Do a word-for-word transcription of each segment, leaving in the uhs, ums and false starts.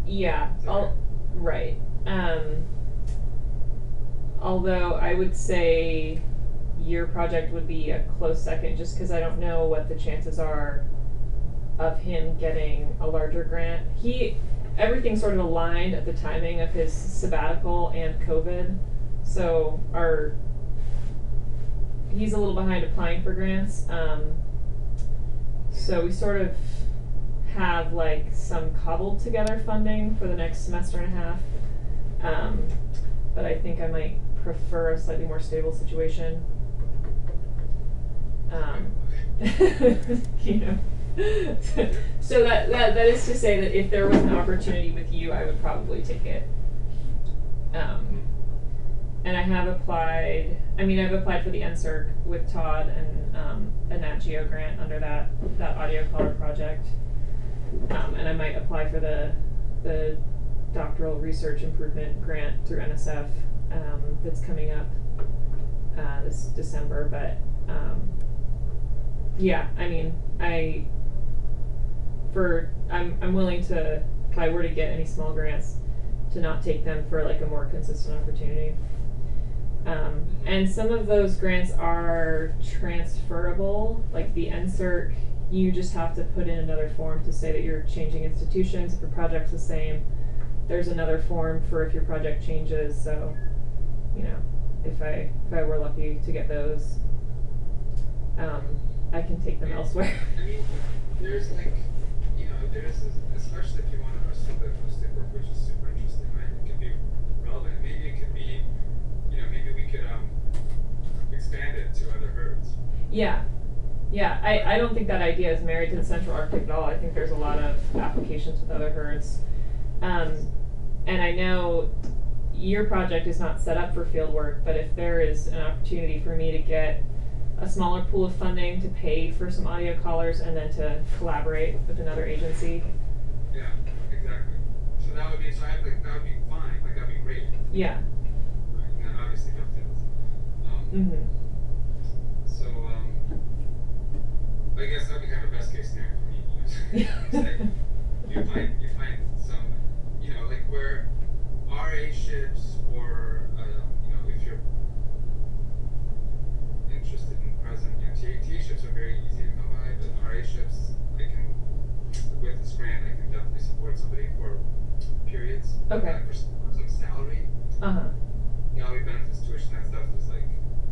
Yeah, I'll, right. Um, although I would say your project would be a close second just because I don't know what the chances are of him getting a larger grant. He, everything sort of aligned at the timing of his sabbatical and COVID. So our, he's a little behind applying for grants. Um, so we sort of have like some cobbled together funding for the next semester and a half. Um, but I think I might prefer a slightly more stable situation. Um, you know. So that, that that is to say that if there was an opportunity with you, I would probably take it. Um, and I have applied. I mean, I've applied for the N S E R C with Todd and um, a Nat Geo grant under that that audio collar project. Um, and I might apply for the the doctoral research improvement grant through N S F um, that's coming up uh, this December. But um, yeah, I mean, I. For I'm I'm willing to, if I were to get any small grants, to not take them for like a more consistent opportunity. Um, and some of those grants are transferable, like the N S E R C, you just have to put in another form to say that you're changing institutions. If your project's the same, there's another form for if your project changes. So, you know, if I if I were lucky to get those, um, I can take them elsewhere. I mean, there's like. You know, there's this, especially if you want to pursue the acoustic work, which is super interesting, right? It could be relevant. Maybe it could be, you know, maybe we could um, expand it to other herds. Yeah, yeah. I, I don't think that idea is married to the Central Arctic at all. I think there's a lot of applications with other herds. Um, and I know your project is not set up for field work, but if there is an opportunity for me to get a smaller pool of funding to pay for some audio collars and then to collaborate with another agency. Yeah, exactly. So that would be, so I think that would be fine, like that would be great. Yeah. Right, and then obviously dovetails. Um, mm-hmm. So, um, I guess that would be kind of a best case scenario for me. You know, it's like you find, you find some, you know, like where R A ships or, uh, you know, if you're interested in present, you know, T A ships are very easy to come by, but R A ships, I can, with this grant, I can definitely support somebody for periods. Okay. Like for like salary. Uh huh. Salary benefits, tuition, that stuff is like,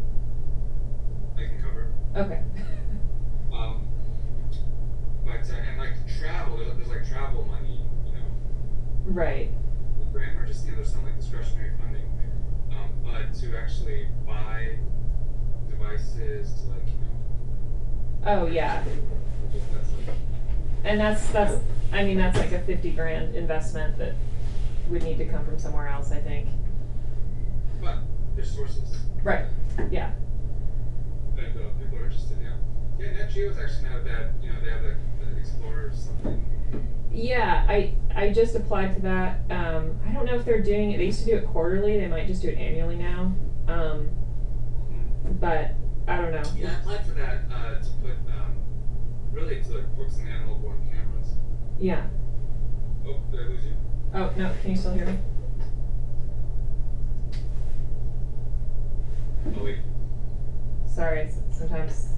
I can cover. Okay. um, but, uh, and like travel, there's, there's like travel money, you know. Right. Grant, or just, you know, there's some like discretionary funding. Um, but to actually buy devices to like, you know. Oh yeah. That's like, and that's that's I mean that's like a fifty grand investment that would need to come from somewhere else, I think. But there's sources. Right. Yeah. And uh, people are interested, yeah. Yeah, Nat Geo is actually not a bad, you know, they have the, the Explorer or something. Yeah, I I just applied to that. Um, I don't know if they're doing it. They used to do it quarterly. They might just do it annually now. Um, But I don't know. Yeah, I applied for that uh, to put um, really to like focus on animal-borne cameras. Yeah. Oh, did I lose you? Oh no, can you still hear me? Oh wait. Sorry, sometimes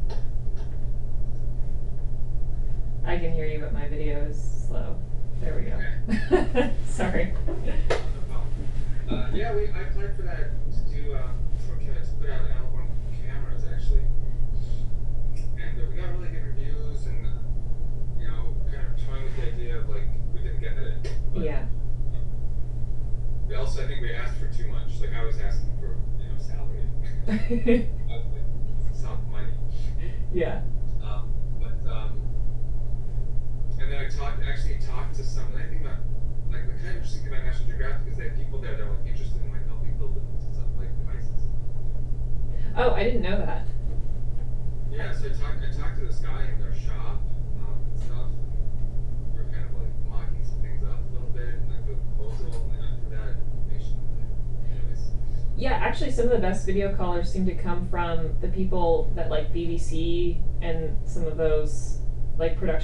I can hear you, but my video is slow. There we go. Okay. Sorry. No problem. Uh, yeah, we I applied for that to do uh, for to put out animal-borne cameras actually, and uh, we got really good reviews and uh, you know kind of toying with the idea of like we didn't get it. But, yeah. Uh, we also I think we asked for too much. Like I was asking for you know salary. I was like some money. Yeah. Um, but um, and then I talked actually talked to some. And I think about like the kind of interesting thing about National Geographic is they have people there that are like interested in like helping build stuff like devices. Oh, I didn't know that. Yeah, so I talked I talked to this guy in their shop um, and stuff. And we were kind of like mocking some things up a little bit, and like the proposal, and after that information. Anyways. Yeah, actually, some of the best video callers seem to come from the people that like B B C and some of those like production